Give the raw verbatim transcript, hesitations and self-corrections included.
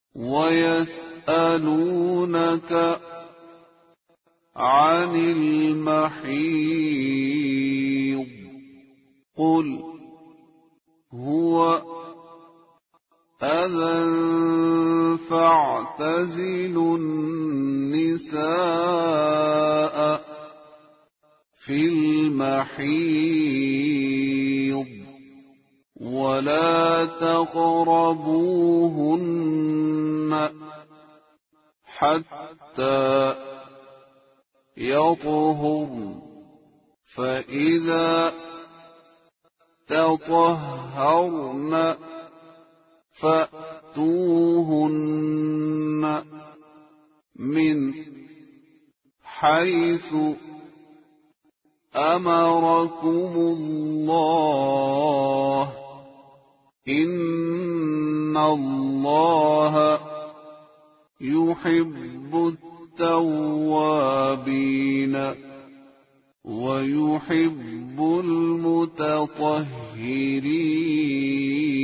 ويسألونك عن المحيض قل هو أذى فاعتزلوا النساء في المحيض ولا تقربوهن حتى يطهرن فإذا تطهرن فأتوهن من حيث أمركم الله إن الله يحب التوابين ويحب المتطهرين